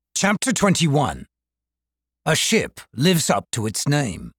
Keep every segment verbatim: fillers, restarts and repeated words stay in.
Chapter twenty-one. A ship lives up to its name.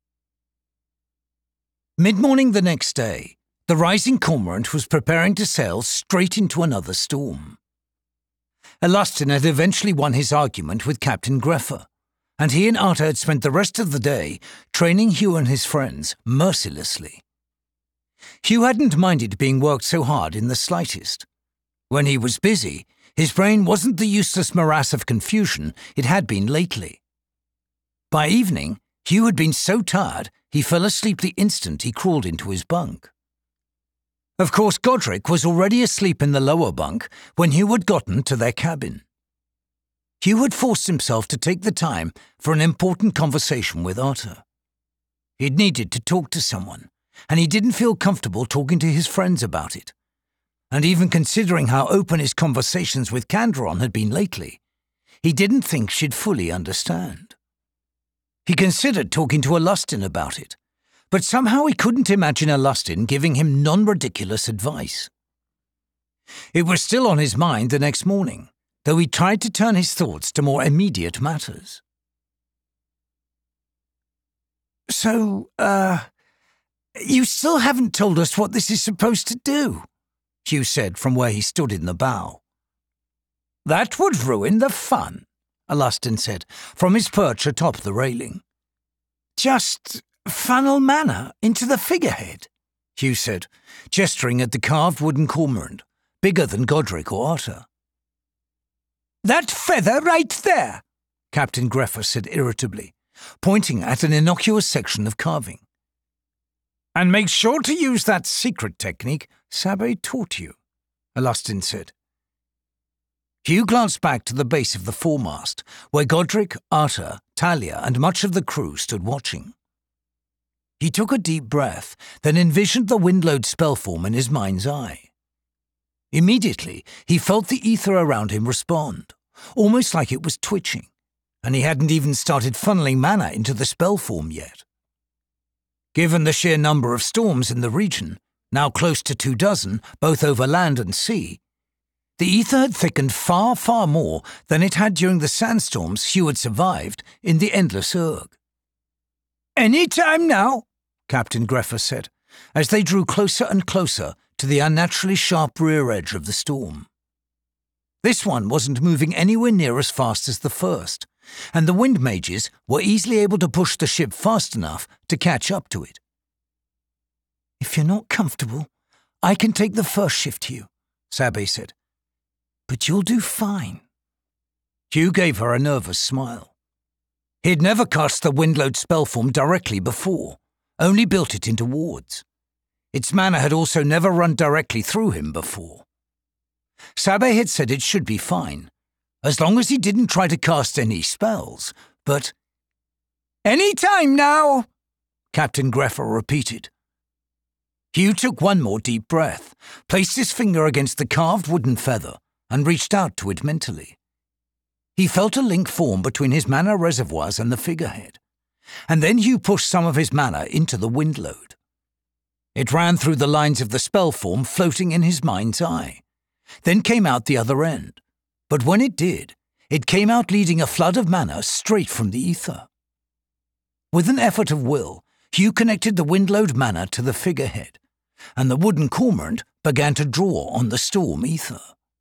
Mid-morning the next day, the rising cormorant was preparing to sail straight into another storm. Alustin had eventually won his argument with Captain Greffer, and he and Arta had spent the rest of the day training Hugh and his friends mercilessly. Hugh hadn't minded being worked so hard in the slightest. When he was busy, his brain wasn't the useless morass of confusion it had been lately. By evening, Hugh had been so tired he fell asleep the instant he crawled into his bunk. Of course, Godric was already asleep in the lower bunk when Hugh had gotten to their cabin. Hugh had forced himself to take the time for an important conversation with Arta. He'd needed to talk to someone, and he didn't feel comfortable talking to his friends about it. And even considering how open his conversations with Canderon had been lately, he didn't think she'd fully understand. He considered talking to Alustin about it, but somehow he couldn't imagine Alustin giving him non-ridiculous advice. It was still on his mind the next morning, though he tried to turn his thoughts to more immediate matters. So, uh, you still haven't told us what this is supposed to do, Hugh said from where he stood in the bow. That would ruin the fun, Alustin said from his perch atop the railing. Just funnel mana into the figurehead, Hugh said, gesturing at the carved wooden cormorant, bigger than Godric or Arta. That feather right there, Captain Greffer said irritably, pointing at an innocuous section of carving. And make sure to use that secret technique Sabé taught you, Alustin said. Hugh glanced back to the base of the foremast, where Godric, Arta, Talia, and much of the crew stood watching. He took a deep breath, then envisioned the windload spellform in his mind's eye. Immediately, he felt the ether around him respond, almost like it was twitching, and he hadn't even started funneling mana into the spellform yet. Given the sheer number of storms in the region, now close to two dozen, both over land and sea, the ether had thickened far, far more than it had during the sandstorms Hugh had survived in the Endless Urg. Any time now, Captain Greffer said, as they drew closer and closer to the unnaturally sharp rear edge of the storm. This one wasn't moving anywhere near as fast as the first, and the wind mages were easily able to push the ship fast enough to catch up to it. If you're not comfortable, I can take the first shift, Hugh, Sabé said. But you'll do fine. Hugh gave her a nervous smile. He'd never cast the windload spellform directly before, only built it into wards. Its mana had also never run directly through him before. Sabé had said it should be fine, as long as he didn't try to cast any spells, but... Any time now, Captain Greffer repeated. Hugh took one more deep breath, placed his finger against the carved wooden feather, and reached out to it mentally. He felt a link form between his mana reservoirs and the figurehead, and then Hugh pushed some of his mana into the windload. It ran through the lines of the spellform floating in his mind's eye, then came out the other end. But when it did, it came out leading a flood of mana straight from the ether. With an effort of will, Hugh connected the windload mana to the figurehead, and the wooden cormorant began to draw on the storm ether.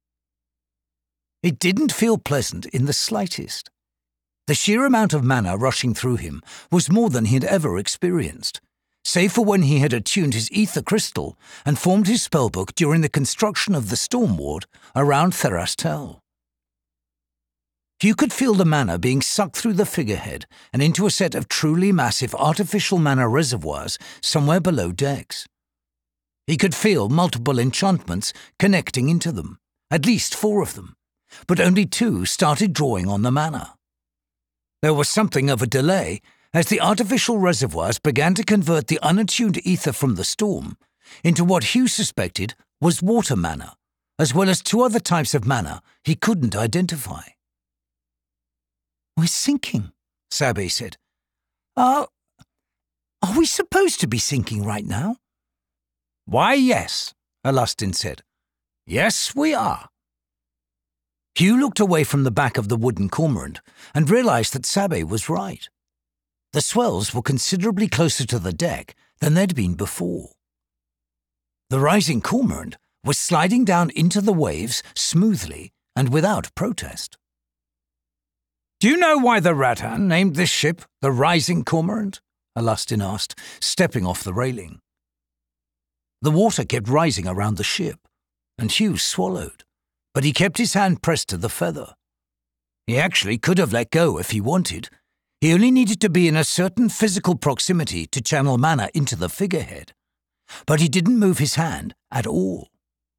It didn't feel pleasant in the slightest. The sheer amount of mana rushing through him was more than he had ever experienced, save for when he had attuned his ether crystal and formed his spellbook during the construction of the storm ward around Therastel. Hugh could feel the mana being sucked through the figurehead and into a set of truly massive artificial mana reservoirs somewhere below decks. He could feel multiple enchantments connecting into them, at least four of them, but only two started drawing on the mana. There was something of a delay as the artificial reservoirs began to convert the unattuned ether from the storm into what Hugh suspected was water mana, as well as two other types of mana he couldn't identify. We're sinking, Sabé said. Uh, are we supposed to be sinking right now? Why, yes, Alustin said. Yes, we are. Hugh looked away from the back of the wooden cormorant and realised that Sabe was right. The swells were considerably closer to the deck than they'd been before. The rising cormorant was sliding down into the waves smoothly and without protest. "Do you know why the Rattan named this ship the Rising Cormorant?" Alustin asked, stepping off the railing. The water kept rising around the ship, and Hugh swallowed, but he kept his hand pressed to the feather. He actually could have let go if he wanted. He only needed to be in a certain physical proximity to channel mana into the figurehead, but he didn't move his hand at all.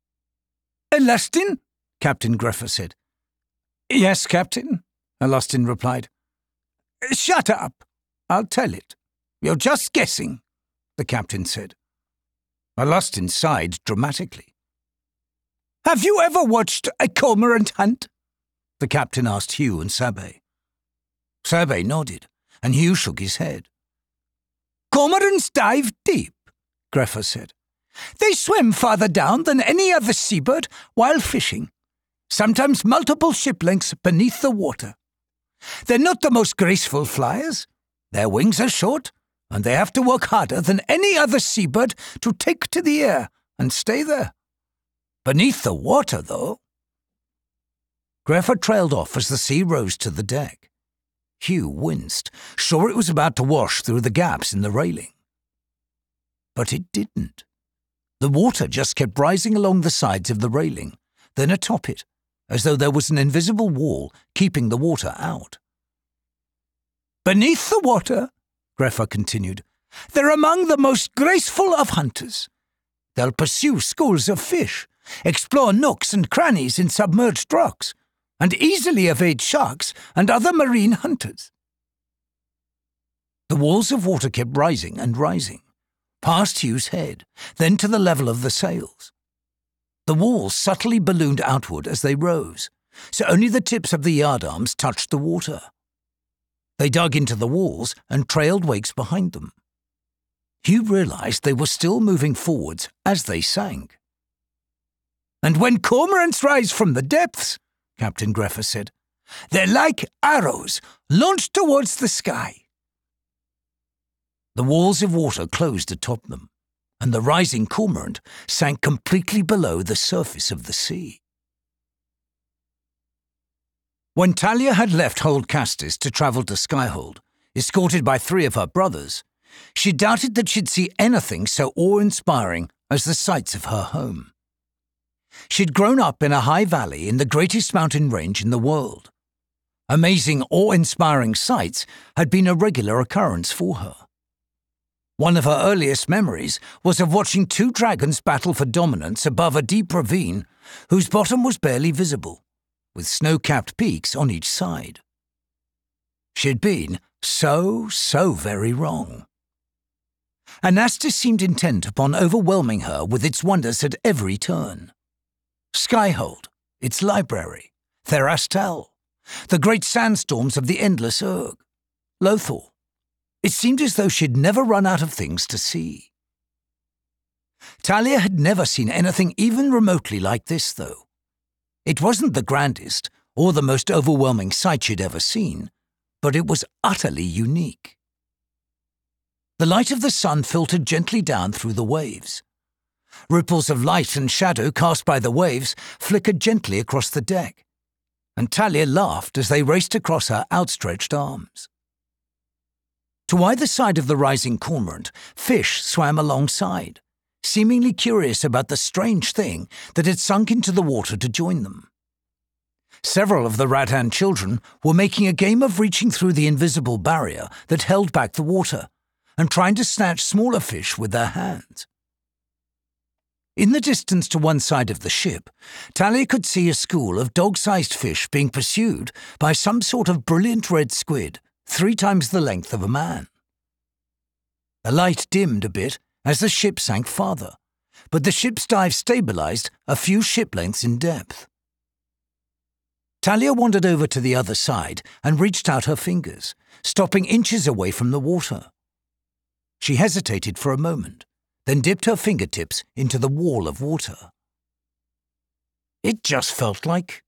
"Alustin?" Captain Grepher said. "Yes, Captain," Alustin replied. "Shut up. I'll tell it. You're just guessing," the captain said. Alustin sighed dramatically. "Have you ever watched a cormorant hunt?" the captain asked Hugh and Sabe. Sabe nodded, and Hugh shook his head. "Cormorants dive deep," Grepher said. "They swim farther down than any other seabird while fishing, sometimes multiple ship lengths beneath the water. They're not the most graceful flyers. Their wings are short, and they have to work harder than any other seabird to take to the air and stay there. Beneath the water, though." Grepher trailed off as the sea rose to the deck. Hugh winced, sure it was about to wash through the gaps in the railing. But it didn't. The water just kept rising along the sides of the railing, then atop it, as though there was an invisible wall keeping the water out. "Beneath the water," Grepher continued, "they're among the most graceful of hunters. They'll pursue schools of fish, explore nooks and crannies in submerged rocks, and easily evade sharks and other marine hunters." The walls of water kept rising and rising, past Hugh's head, then to the level of the sails. The walls subtly ballooned outward as they rose, so only the tips of the yardarms touched the water. They dug into the walls and trailed wakes behind them. Hugh realised they were still moving forwards as they sank. "And when cormorants rise from the depths," Captain Grepher said, "they're like arrows launched towards the sky." The walls of water closed atop them, and the rising cormorant sank completely below the surface of the sea. When Talia had left Hold Castis to travel to Skyhold, escorted by three of her brothers, she doubted that she'd see anything so awe-inspiring as the sights of her home. She'd grown up in a high valley in the greatest mountain range in the world. Amazing, awe-inspiring sights had been a regular occurrence for her. One of her earliest memories was of watching two dragons battle for dominance above a deep ravine whose bottom was barely visible, with snow-capped peaks on each side. She'd been so, so very wrong. Anastis seemed intent upon overwhelming her with its wonders at every turn. Skyhold, its library, Therastal, the great sandstorms of the endless Urg, Lothal. It seemed as though she'd never run out of things to see. Talia had never seen anything even remotely like this, though. It wasn't the grandest or the most overwhelming sight she'd ever seen, but it was utterly unique. The light of the sun filtered gently down through the waves. Ripples of light and shadow cast by the waves flickered gently across the deck, and Talia laughed as they raced across her outstretched arms. To either side of the rising cormorant, fish swam alongside, seemingly curious about the strange thing that had sunk into the water to join them. Several of the Rattan children were making a game of reaching through the invisible barrier that held back the water and trying to snatch smaller fish with their hands. In the distance to one side of the ship, Talia could see a school of dog-sized fish being pursued by some sort of brilliant red squid three times the length of a man. The light dimmed a bit as the ship sank farther, but the ship's dive stabilized a few ship lengths in depth. Talia wandered over to the other side and reached out her fingers, stopping inches away from the water. She hesitated for a moment, then dipped her fingertips into the wall of water. It just felt like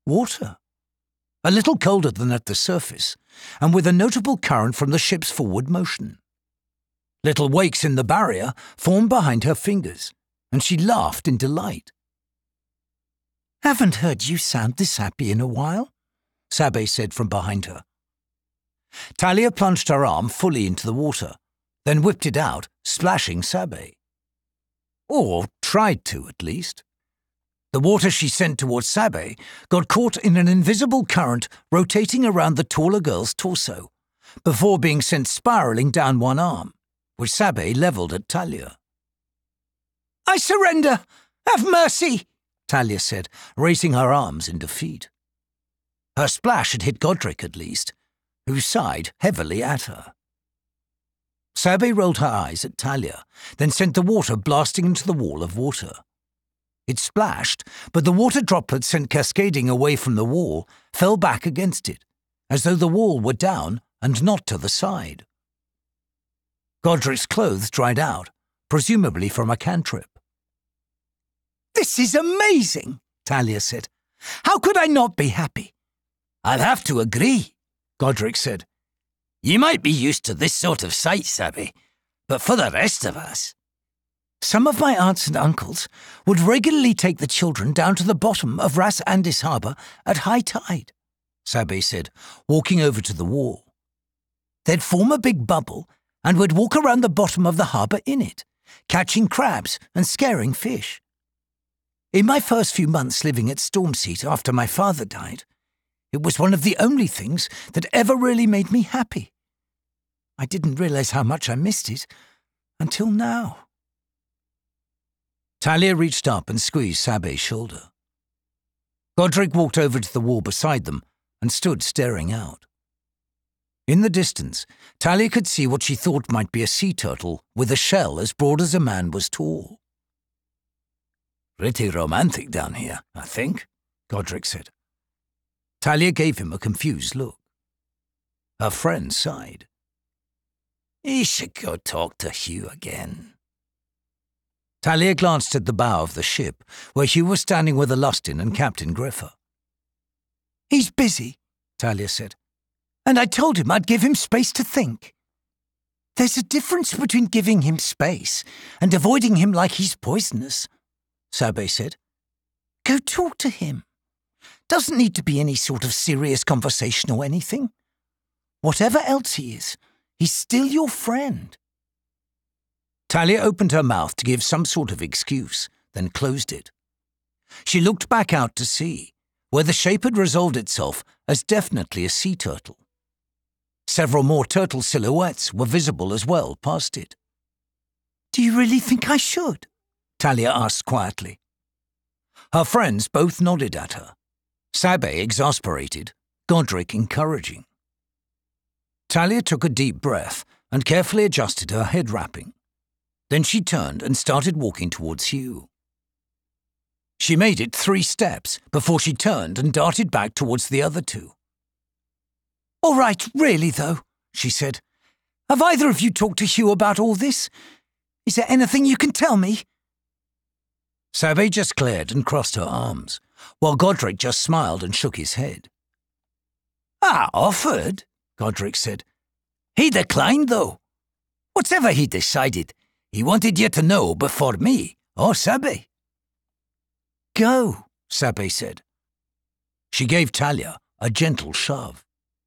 Water. A little colder than at the surface, and with a notable current from the ship's forward motion. Little wakes in the barrier formed behind her fingers, and she laughed in delight. "Haven't heard you sound this happy in a while," Sabe said from behind her. Talia plunged her arm fully into the water, then whipped it out, splashing Sabe. Or tried to, at least. The water she sent towards Sabe got caught in an invisible current rotating around the taller girl's torso, before being sent spiralling down one arm, which Sabe levelled at Talia. "I surrender! Have mercy!" Talia said, raising her arms in defeat. Her splash had hit Godric at least, who sighed heavily at her. Sabe rolled her eyes at Talia, then sent the water blasting into the wall of water. It splashed, but the water droplets sent cascading away from the wall fell back against it, as though the wall were down and not to the side. Godric's clothes dried out, presumably from a cantrip. "This is amazing," Talia said. "How could I not be happy?" "I'd have to agree," Godric said. "You might be used to this sort of sight, Sabe, but for the rest of us—" "Some of my aunts and uncles would regularly take the children down to the bottom of Ras Andis harbour at high tide," Sabe said, walking over to the wall. "They'd form a big bubble and would walk around the bottom of the harbour in it, catching crabs and scaring fish. In my first few months living at Stormseat after my father died, it was one of the only things that ever really made me happy. I didn't realise how much I missed it until now." Talia reached up and squeezed Sabe's shoulder. Godric walked over to the wall beside them and stood staring out. In the distance, Talia could see what she thought might be a sea turtle with a shell as broad as a man was tall. "Pretty romantic down here, I think," Godric said. Talia gave him a confused look. Her friend sighed. "He should go talk to Hugh again." Talia glanced at the bow of the ship, where Hugh was standing with Alustin and Captain Griffer. "He's busy," Talia said, "and I told him I'd give him space to think." "There's a difference between giving him space and avoiding him like he's poisonous," Sabe said. "Go talk to him. Doesn't need to be any sort of serious conversation or anything. Whatever else he is, he's still your friend." Talia opened her mouth to give some sort of excuse, then closed it. She looked back out to sea, where the shape had resolved itself as definitely a sea turtle. Several more turtle silhouettes were visible as well past it. "Do you really think I should?" Talia asked quietly. Her friends both nodded at her, Sabe exasperated, Godric encouraging. Talia took a deep breath and carefully adjusted her head wrapping. Then she turned and started walking towards Hugh. She made it three steps before she turned and darted back towards the other two. "All right, really, though," she said. "Have either of you talked to Hugh about all this? Is there anything you can tell me?" Sabe just glared and crossed her arms, while Godric just smiled and shook his head. "I offered," Godric said. "He declined, though. Whatever he decided, he wanted you to know before me, or Sabe." "Go," Sabe said. She gave Talia a gentle shove.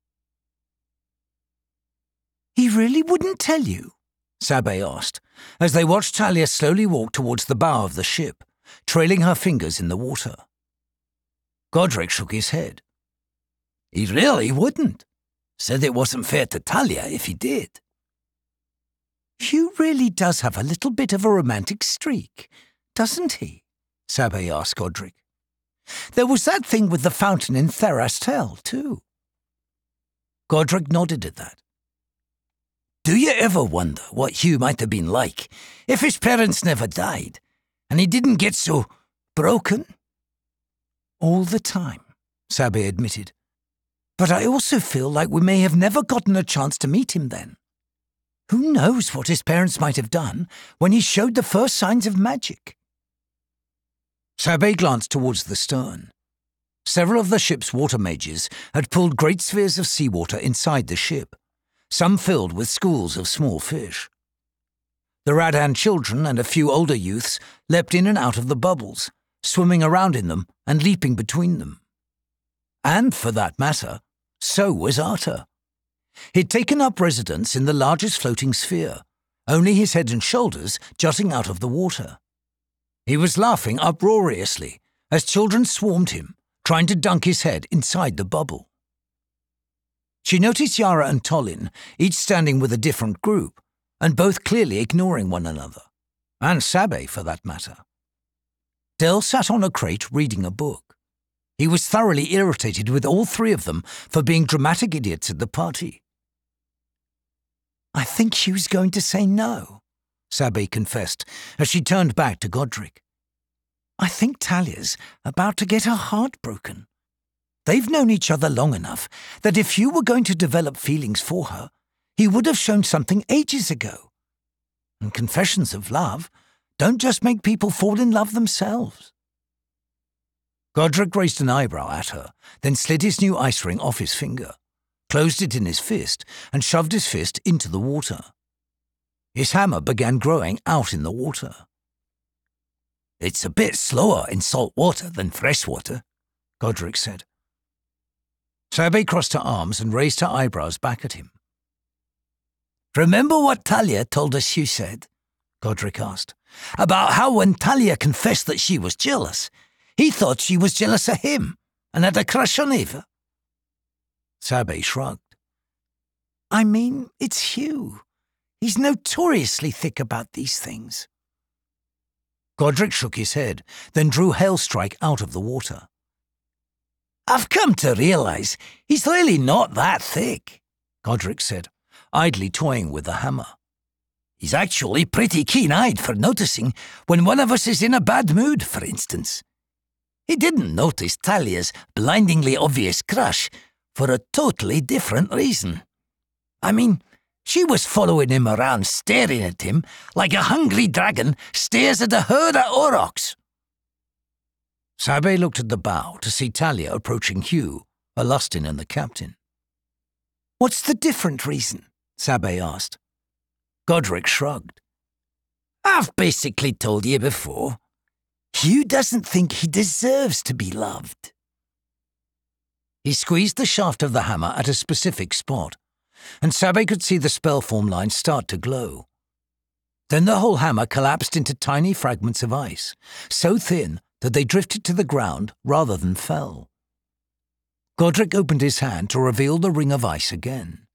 "He really wouldn't tell you?" Sabe asked, as they watched Talia slowly walk towards the bow of the ship, trailing her fingers in the water. Godric shook his head. "He really wouldn't. Said it wasn't fair to Talia if he did." "Hugh really does have a little bit of a romantic streak, doesn't he?" Sabe asked Godric. "There was that thing with the fountain in Therastel, too." Godric nodded at that. "Do you ever wonder what Hugh might have been like if his parents never died, and he didn't get so broken?" "All the time," Sabe admitted. "But I also feel like we may have never gotten a chance to meet him then. Who knows what his parents might have done when he showed the first signs of magic?" Sabe glanced towards the stern. Several of the ship's water mages had pulled great spheres of seawater inside the ship, some filled with schools of small fish. The Radhan children and a few older youths leapt in and out of the bubbles, swimming around in them and leaping between them. And, for that matter, so was Arta. He'd taken up residence in the largest floating sphere, only his head and shoulders jutting out of the water. He was laughing uproariously as children swarmed him, trying to dunk his head inside the bubble. She noticed Yara and Tolin, each standing with a different group, and both clearly ignoring one another, and Sabe for that matter. Del sat on a crate reading a book. He was thoroughly irritated with all three of them for being dramatic idiots at the party. "I think she was going to say no," Sabe confessed as she turned back to Godric. "I think Talia's about to get her heart broken. They've known each other long enough that if you were going to develop feelings for her, he would have shown something ages ago. And confessions of love don't just make people fall in love themselves." Godric raised an eyebrow at her, then slid his new ice ring off his finger, closed it in his fist, and shoved his fist into the water. His hammer began growing out in the water. "It's a bit slower in salt water than fresh water," Godric said. Sabe crossed her arms and raised her eyebrows back at him. "Remember what Talia told us you said?" Godric asked. "About how when Talia confessed that she was jealous, he thought she was jealous of him and had a crush on Ava?" Sabe shrugged. "I mean, it's Hugh. He's notoriously thick about these things." Godric shook his head, then drew Hailstrike out of the water. "I've come to realize he's really not that thick," Godric said, idly toying with the hammer. "He's actually pretty keen-eyed for noticing when one of us is in a bad mood, for instance. He didn't notice Talia's blindingly obvious crush for a totally different reason. I mean, she was following him around, staring at him like a hungry dragon stares at a herd of aurochs." Sabe looked at the bow to see Talia approaching Hugh, Alustin and the captain. "What's the different reason?" Sabe asked. Godric shrugged. "I've basically told you before. Hugh doesn't think he deserves to be loved." He squeezed the shaft of the hammer at a specific spot, and Sabe could see the spellform line start to glow. Then the whole hammer collapsed into tiny fragments of ice, so thin that they drifted to the ground rather than fell. Godric opened his hand to reveal the ring of ice again.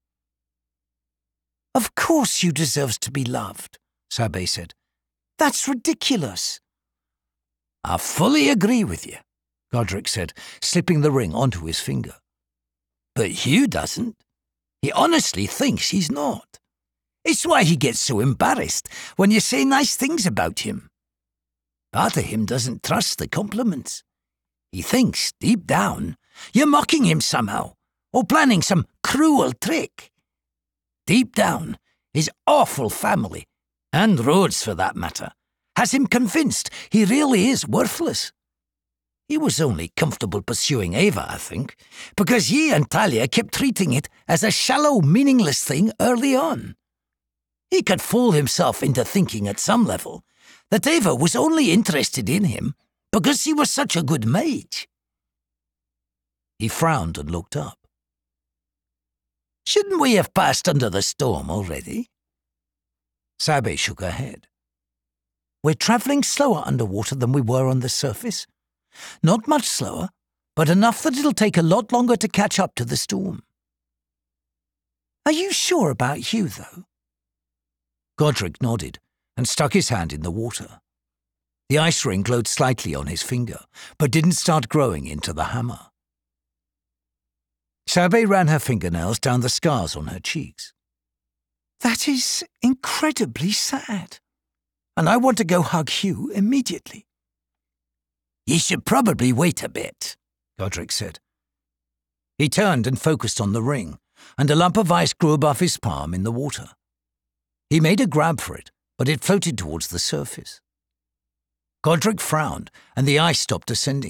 "Of course Hugh deserves to be loved," Sabe said. "That's ridiculous." "I fully agree with you," Godric said, slipping the ring onto his finger. "But Hugh doesn't. He honestly thinks he's not. It's why he gets so embarrassed when you say nice things about him. Part of him doesn't trust the compliments. He thinks, deep down, you're mocking him somehow, or planning some cruel trick. Deep down, his awful family, and Rhodes for that matter, has him convinced he really is worthless. He was only comfortable pursuing Ava, I think, because he and Talia kept treating it as a shallow, meaningless thing early on. He could fool himself into thinking at some level that Ava was only interested in him because he was such a good mage." He frowned and looked up. "Shouldn't we have passed under the storm already?" Sabe shook her head. "We're travelling slower underwater than we were on the surface. Not much slower, but enough that it'll take a lot longer to catch up to the storm." "Are you sure about Hugh, though?" Godric nodded and stuck his hand in the water. The ice ring glowed slightly on his finger, but didn't start growing into the hammer. Sabe ran her fingernails down the scars on her cheeks. "That is incredibly sad, and I want to go hug Hugh immediately." "You should probably wait a bit," Godric said. He turned and focused on the ring, and a lump of ice grew above his palm in the water. He made a grab for it, but it floated towards the surface. Godric frowned, and the ice stopped descending,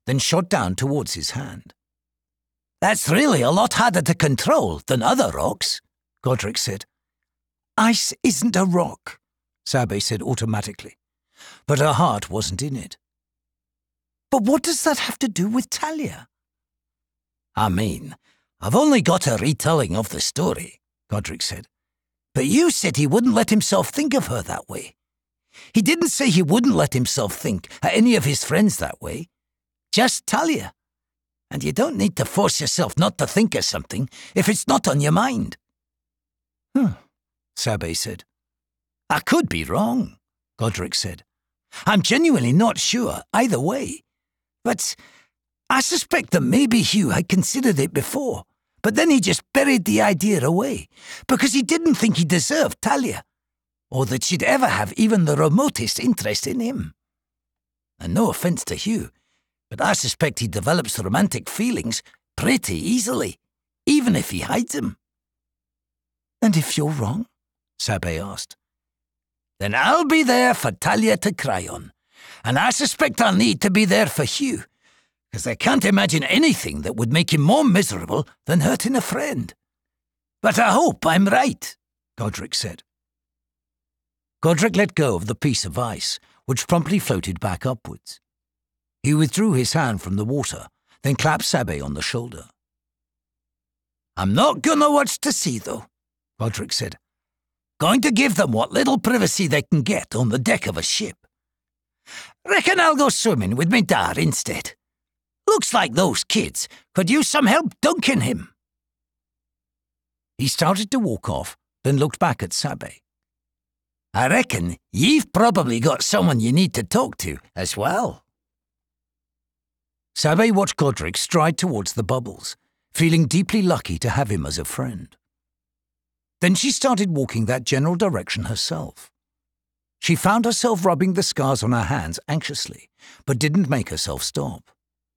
then shot down towards his hand. "That's really a lot harder to control than other rocks," Godric said. "Ice isn't a rock," Sabe said automatically, but her heart wasn't in it. "But what does that have to do with Talia?" "I mean, I've only got a retelling of the story," Godric said. "But you said he wouldn't let himself think of her that way. He didn't say he wouldn't let himself think of any of his friends that way. Just Talia. And you don't need to force yourself not to think of something if it's not on your mind." "Huh," Sabe said. "I could be wrong," Godric said. "I'm genuinely not sure either way. But I suspect that maybe Hugh had considered it before, but then he just buried the idea away because he didn't think he deserved Talia, or that she'd ever have even the remotest interest in him. And no offense to Hugh, but I suspect he develops romantic feelings pretty easily, even if he hides them." "And if you're wrong?" Sabe asked. "Then I'll be there for Talia to cry on, and I suspect I'll need to be there for Hugh, because I can't imagine anything that would make him more miserable than hurting a friend. But I hope I'm right," Godric said. Godric let go of the piece of ice, which promptly floated back upwards. He withdrew his hand from the water, then clapped Sabe on the shoulder. "I'm not gonna watch to see, though," Godric said. "Going to give them what little privacy they can get on the deck of a ship. Reckon I'll go swimming with me dad instead. Looks like those kids could use some help dunking him." He started to walk off, then looked back at Sabe. "I reckon you've probably got someone you need to talk to as well." Sabe watched Godric stride towards the bubbles, feeling deeply lucky to have him as a friend. Then she started walking that general direction herself. She found herself rubbing the scars on her hands anxiously, but didn't make herself stop.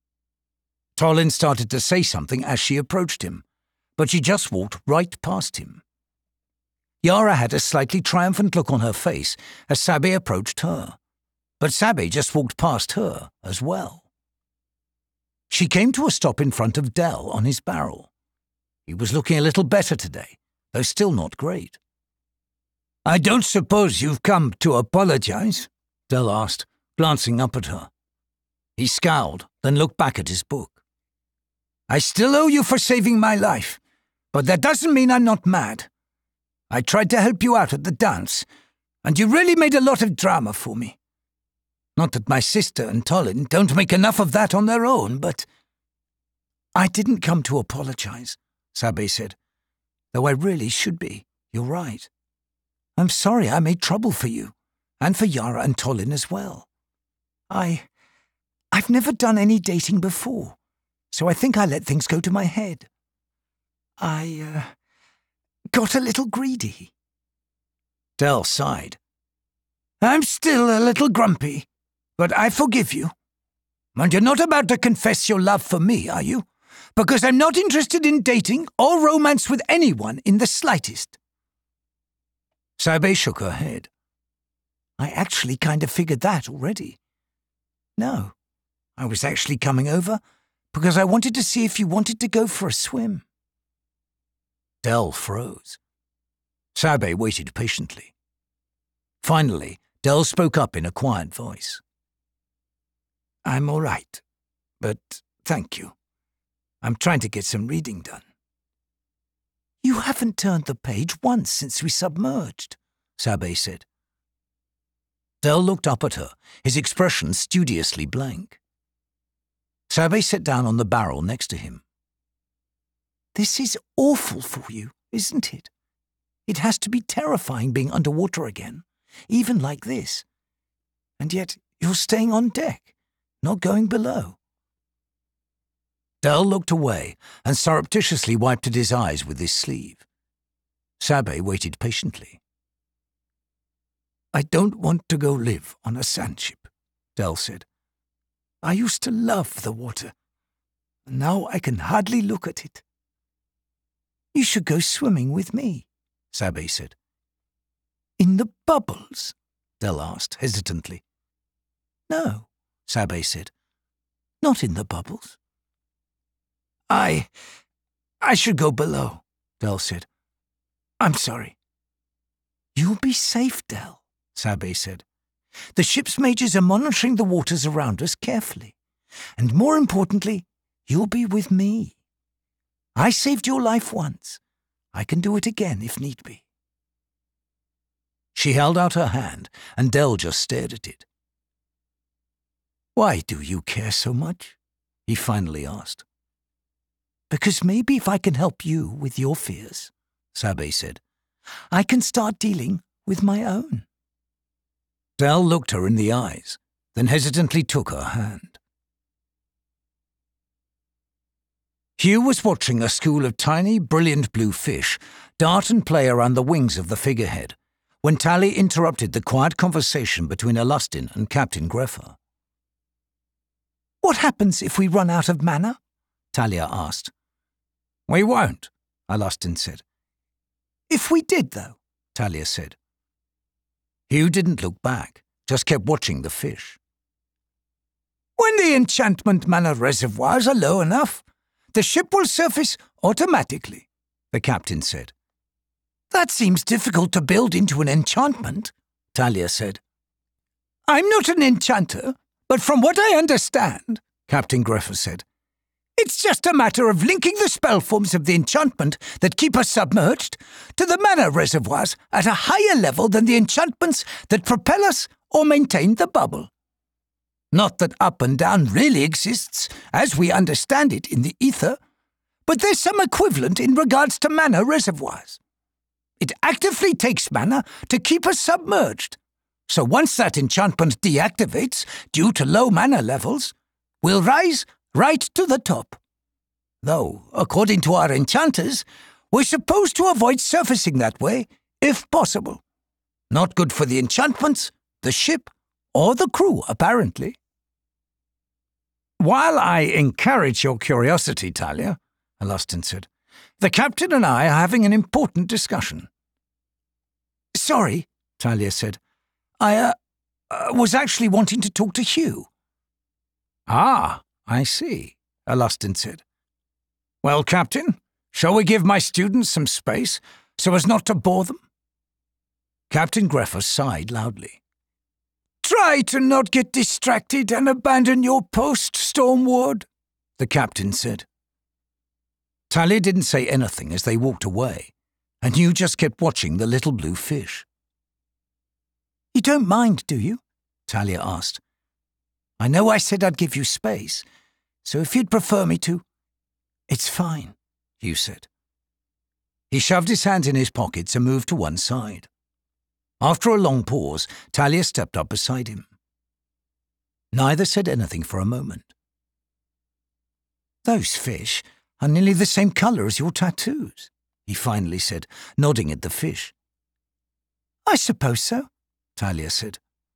Tolin started to say something as she approached him, but she just walked right past him. Yara had a slightly triumphant look on her face as Sabe approached her, but Sabe just walked past her as well. She came to a stop in front of Del on his barrel. He was looking a little better today, though still not great. "I don't suppose you've come to apologize?" Del asked, glancing up at her. He scowled, then looked back at his book. "I still owe you for saving my life, but that doesn't mean I'm not mad. I tried to help you out at the dance, and you really made a lot of drama for me. Not that my sister and Tolin don't make enough of that on their own, but—" "I didn't come to apologize," Sabe said, "though I really should be. You're right. I'm sorry I made trouble for you, and for Yara and Tolin as well. I... I've never done any dating before, so I think I let things go to my head. I, uh, got a little greedy." Del sighed. "I'm still a little grumpy, but I forgive you. And you're not about to confess your love for me, are you? Because I'm not interested in dating or romance with anyone in the slightest." Sabe shook her head. "I actually kind of figured that already. No, I was actually coming over because I wanted to see if you wanted to go for a swim." Del froze. Sabe waited patiently. Finally, Del spoke up in a quiet voice. "I'm all right, but thank you. I'm trying to get some reading done." "You haven't turned the page once since we submerged," Sabe said. Del looked up at her, his expression studiously blank. Sabe sat down on the barrel next to him. "This is awful for you, isn't it? It has to be terrifying being underwater again, even like this. And yet you're staying on deck, not going below." Del looked away and surreptitiously wiped at his eyes with his sleeve. Sabe waited patiently. "I don't want to go live on a sand ship," Del said. "I used to love the water, and now I can hardly look at it." "You should go swimming with me," Sabe said. "In the bubbles?" Del asked hesitantly. "No," Sabe said. not in the bubbles. I... I should go below, Del said. I'm sorry. You'll be safe, Del, Sabe said. The ship's majors are monitoring the waters around us carefully. And more importantly, you'll be with me. I saved your life once. I can do it again if need be. She held out her hand, and Del just stared at it. Why do you care so much? He finally asked. Because maybe if I can help you with your fears, Sabe said, I can start dealing with my own. Del looked her in the eyes, then hesitantly took her hand. Hugh was watching a school of tiny, brilliant blue fish dart and play around the wings of the figurehead when Tally interrupted the quiet conversation between Alustin and Captain Grepher. What happens if we run out of mana? Talia asked. We won't, Alustin said. If we did, though, Talia said. Hugh didn't look back, just kept watching the fish. When the enchantment mana reservoirs are low enough, the ship will surface automatically, the captain said. That seems difficult to build into an enchantment, Talia said. I'm not an enchanter, but from what I understand, Captain Grepher said, it's just a matter of linking the spell forms of the enchantment that keep us submerged to the mana reservoirs at a higher level than the enchantments that propel us or maintain the bubble. Not that up and down really exists, as we understand it in the ether, but there's some equivalent in regards to mana reservoirs. It actively takes mana to keep us submerged, so once that enchantment deactivates due to low mana levels, we'll rise right to the top. Though, according to our enchanters, we're supposed to avoid surfacing that way, if possible. Not good for the enchantments, the ship, or the crew, apparently. While I encourage your curiosity, Talia, Alustin said, the captain and I are having an important discussion. Sorry, Talia said. I uh, uh, was actually wanting to talk to Hugh. Ah, I see, Alustin said. Well, Captain, shall we give my students some space so as not to bore them? Captain Grepher sighed loudly. Try to not get distracted and abandon your post, Stormward, the captain said. Talia didn't say anything as they walked away, and Hugh just kept watching the little blue fish. You don't mind, do you? Talia asked. I know I said I'd give you space, so if you'd prefer me to... It's fine, Hugh said. He shoved his hands in his pockets and moved to one side. After a long pause, Talia stepped up beside him. Neither said anything for a moment. Those fish are nearly the same colour as your tattoos, he finally said, nodding at the fish. I suppose so, Talia said.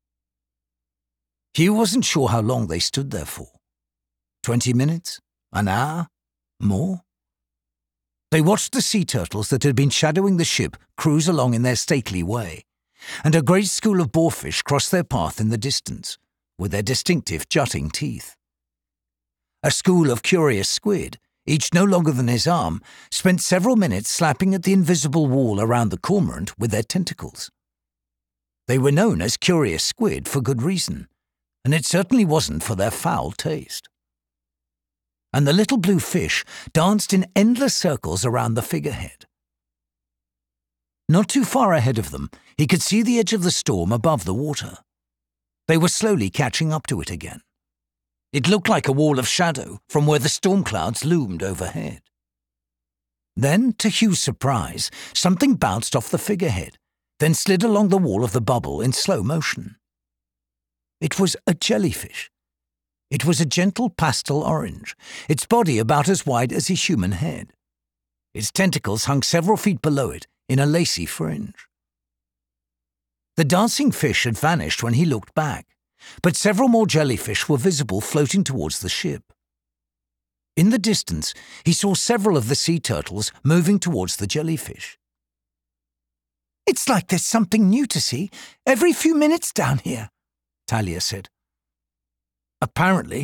Hugh wasn't sure how long they stood there for. Twenty minutes? An hour? More? They watched the sea turtles that had been shadowing the ship cruise along in their stately way, and a great school of boarfish crossed their path in the distance, with their distinctive jutting teeth. A school of curious squid, each no longer than his arm, spent several minutes slapping at the invisible wall around the cormorant with their tentacles. They were known as curious squid for good reason, and it certainly wasn't for their foul taste. And the little blue fish danced in endless circles around the figurehead. Not too far ahead of them, he could see the edge of the storm above the water. They were slowly catching up to it again. It looked like a wall of shadow from where the storm clouds loomed overhead. Then, to Hugh's surprise, something bounced off the figurehead, then slid along the wall of the bubble in slow motion. It was a jellyfish. It was a gentle pastel orange, its body about as wide as a human head. Its tentacles hung several feet below it in a lacy fringe. The dancing fish had vanished when he looked back, but several more jellyfish were visible floating towards the ship. In the distance, he saw several of the sea turtles moving towards the jellyfish. It's like there's something new to see every few minutes down here, Talia said. Apparently,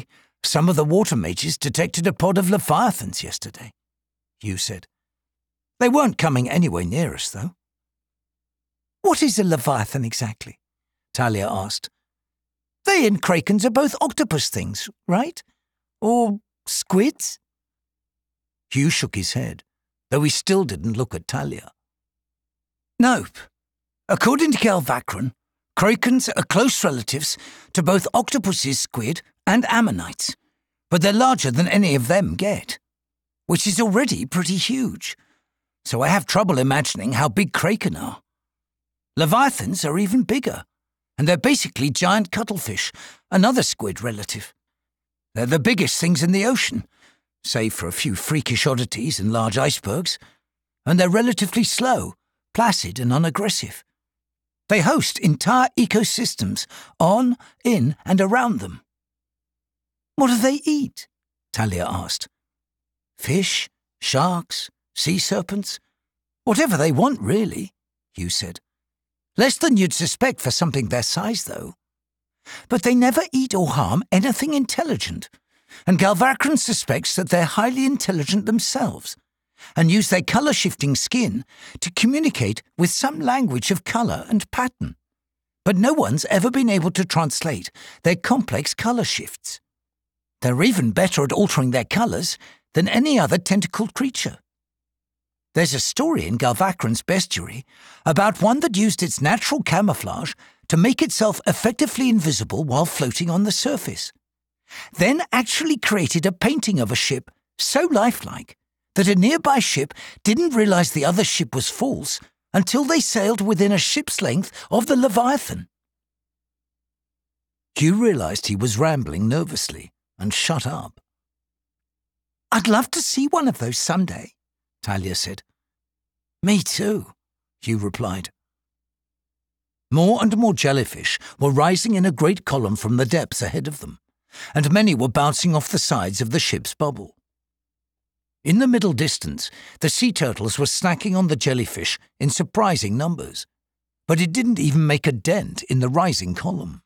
Some of the water mages detected a pod of leviathans yesterday, Hugh said. They weren't coming anywhere near us, though. What is a leviathan exactly? Talia asked. They and krakens are both octopus things, right? Or squids? Hugh shook his head, though he still didn't look at Talia. Nope. According to Galvacron, krakens are close relatives to both octopuses, squid, and ammonites, but they're larger than any of them get, which is already pretty huge, so I have trouble imagining how big kraken are. Leviathans are even bigger, and they're basically giant cuttlefish, another squid relative. They're the biggest things in the ocean, save for a few freakish oddities and large icebergs, and they're relatively slow, placid and unaggressive. They host entire ecosystems on, in, and around them. What do they eat? Talia asked. Fish, sharks, sea serpents, whatever they want, really, Hugh said. Less than you'd suspect for something their size, though. But they never eat or harm anything intelligent, and Galvacron suspects that they're highly intelligent themselves, and use their colour-shifting skin to communicate with some language of colour and pattern. But no one's ever been able to translate their complex colour shifts. They're even better at altering their colours than any other tentacled creature. There's a story in Galvacron's bestiary about one that used its natural camouflage to make itself effectively invisible while floating on the surface, then actually created a painting of a ship so lifelike that a nearby ship didn't realize the other ship was false until they sailed within a ship's length of the Leviathan. Hugh realized he was rambling nervously and shut up. I'd love to see one of those someday, Talia said. Me too, Hugh replied. More and more jellyfish were rising in a great column from the depths ahead of them, and many were bouncing off the sides of the ship's bubble. In the middle distance, the sea turtles were snacking on the jellyfish in surprising numbers, but it didn't even make a dent in the rising column.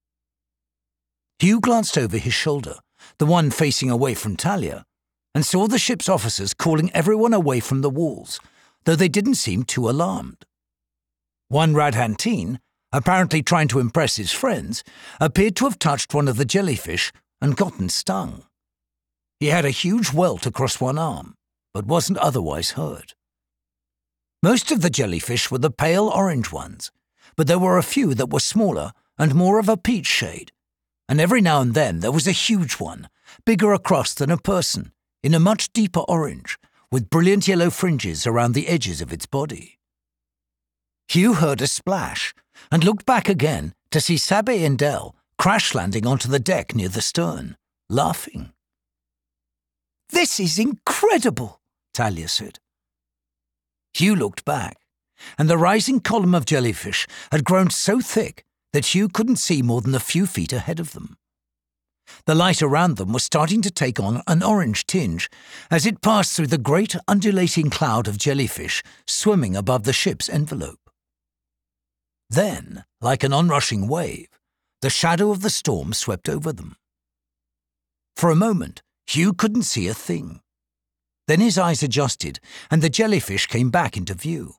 Hugh glanced over his shoulder, the one facing away from Talia, and saw the ship's officers calling everyone away from the walls, though they didn't seem too alarmed. One Radhanteen, apparently trying to impress his friends, appeared to have touched one of the jellyfish and gotten stung. He had a huge welt across one arm, but wasn't otherwise hurt. Most of the jellyfish were the pale orange ones, but there were a few that were smaller and more of a peach shade, and every now and then there was a huge one, bigger across than a person, in a much deeper orange, with brilliant yellow fringes around the edges of its body. Hugh heard a splash and looked back again to see Sabé and Del crash-landing onto the deck near the stern, laughing. This is incredible, Talia said. Hugh looked back, and the rising column of jellyfish had grown so thick that Hugh couldn't see more than a few feet ahead of them. The light around them was starting to take on an orange tinge as it passed through the great undulating cloud of jellyfish swimming above the ship's envelope. Then, like an onrushing wave, the shadow of the storm swept over them. For a moment, Hugh couldn't see a thing. Then his eyes adjusted, and the jellyfish came back into view.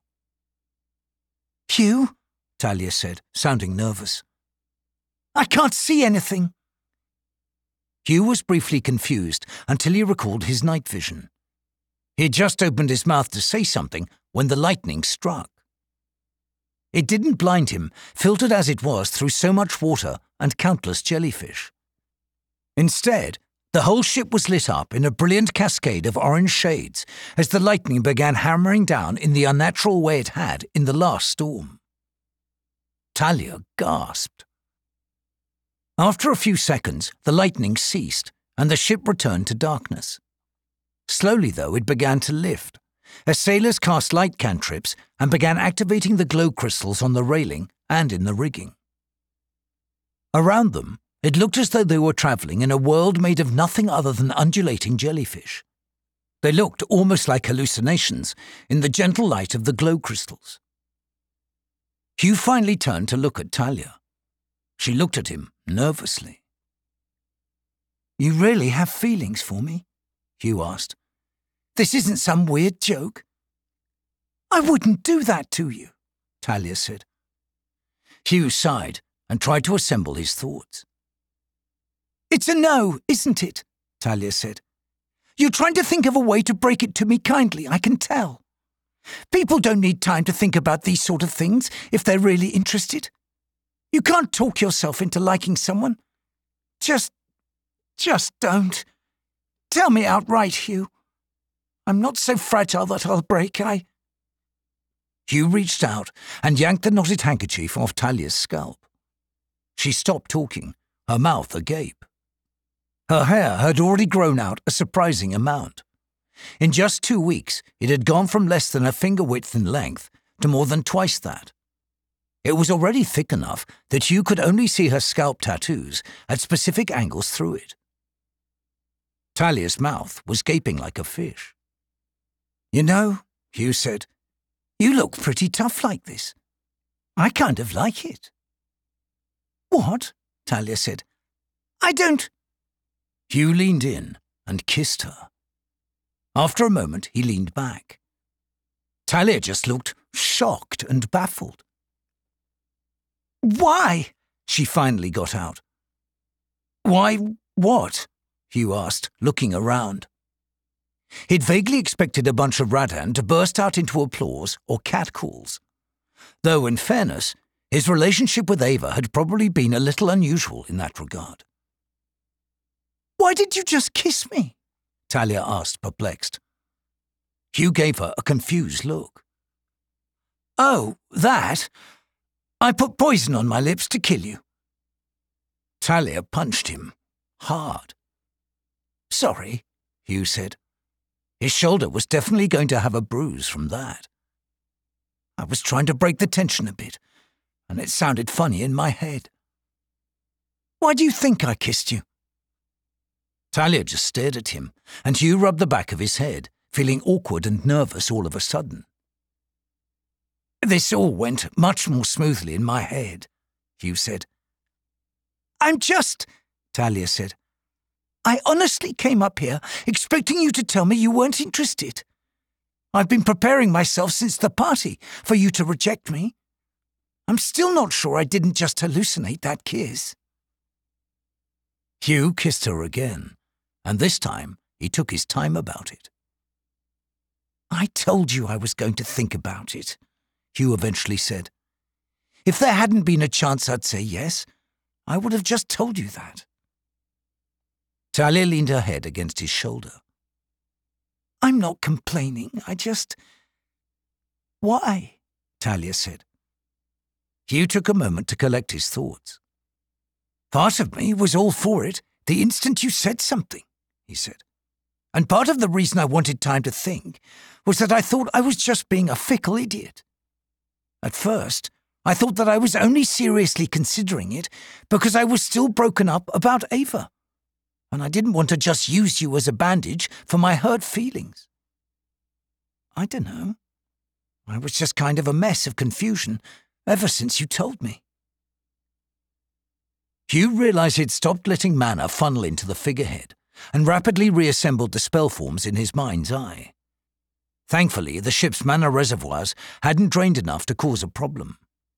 Hugh, Talia said, sounding nervous. I can't see anything. Hugh was briefly confused until he recalled his night vision. He had just opened his mouth to say something when the lightning struck. It didn't blind him, filtered as it was through so much water and countless jellyfish. Instead, the whole ship was lit up in a brilliant cascade of orange shades as the lightning began hammering down in the unnatural way it had in the last storm. Talia gasped. After a few seconds, the lightning ceased and the ship returned to darkness. Slowly, though, it began to lift, as sailors cast light cantrips and began activating the glow crystals on the railing and in the rigging. Around them, it looked as though they were travelling in a world made of nothing other than undulating jellyfish. They looked almost like hallucinations in the gentle light of the glow crystals. Hugh finally turned to look at Talia. She looked at him nervously. You really have feelings for me? Hugh asked. This isn't some weird joke. I wouldn't do that to you, Talia said. Hugh sighed and tried to assemble his thoughts. It's a no, isn't it? Talia said. You're trying to think of a way to break it to me kindly, I can tell. People don't need time to think about these sort of things if they're really interested. You can't talk yourself into liking someone. Just, just don't. Tell me outright, Hugh. I'm not so fragile that I'll break, I... Hugh reached out and yanked the knotted handkerchief off Talia's scalp. She stopped talking, her mouth agape. Her hair had already grown out a surprising amount. In just two weeks, it had gone from less than a finger width in length to more than twice that. It was already thick enough that Hugh could only see her scalp tattoos at specific angles through it. Talia's mouth was gaping like a fish. You know, Hugh said, you look pretty tough like this. I kind of like it. What? Talia said. I don't... Hugh leaned in and kissed her. After a moment, he leaned back. Talia just looked shocked and baffled. Why? She finally got out. Why what? Hugh asked, looking around. He'd vaguely expected a bunch of Radan to burst out into applause or catcalls. Though, in fairness, his relationship with Ava had probably been a little unusual in that regard. Why did you just kiss me? Talia asked, perplexed. Hugh gave her a confused look. Oh, that? I put poison on my lips to kill you. Talia punched him hard. Sorry, Hugh said. His shoulder was definitely going to have a bruise from that. I was trying to break the tension a bit, and it sounded funny in my head. Why do you think I kissed you? Talia just stared at him, and Hugh rubbed the back of his head, feeling awkward and nervous all of a sudden. This all went much more smoothly in my head, Hugh said. I'm just, Talia said. I honestly came up here expecting you to tell me you weren't interested. I've been preparing myself since the party for you to reject me. I'm still not sure I didn't just hallucinate that kiss. Hugh kissed her again, and this time he took his time about it. I told you I was going to think about it, Hugh eventually said. If there hadn't been a chance I'd say yes, I would have just told you that. Talia leaned her head against his shoulder. I'm not complaining, I just... Why? Talia said. Hugh took a moment to collect his thoughts. Part of me was all for it the instant you said something, he said. And part of the reason I wanted time to think was that I thought I was just being a fickle idiot. At first, I thought that I was only seriously considering it because I was still broken up about Ava, and I didn't want to just use you as a bandage for my hurt feelings. I don't know. I was just kind of a mess of confusion ever since you told me. Hugh realized he'd stopped letting mana funnel into the figurehead and rapidly reassembled the spell forms in his mind's eye. Thankfully, the ship's mana reservoirs hadn't drained enough to cause a problem.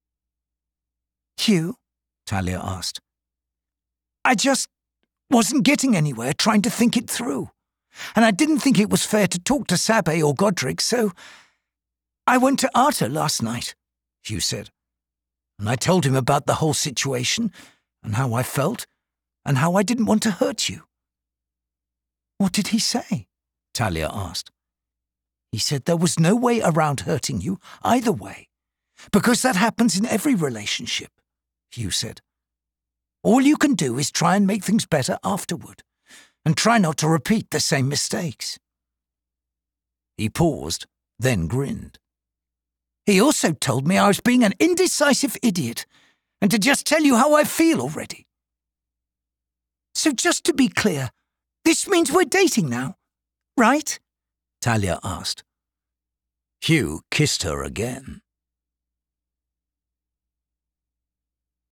Hugh? Talia asked. I just wasn't getting anywhere trying to think it through, and I didn't think it was fair to talk to Sabe or Godric, so I went to Arta last night, Hugh said, and I told him about the whole situation and how I felt and how I didn't want to hurt you. What did he say? Talia asked. He said there was no way around hurting you either way, because that happens in every relationship, Hugh said. All you can do is try and make things better afterward, and try not to repeat the same mistakes. He paused, then grinned. He also told me I was being an indecisive idiot, and to just tell you how I feel already. So just to be clear, this means we're dating now, right? Talia asked. Hugh kissed her again.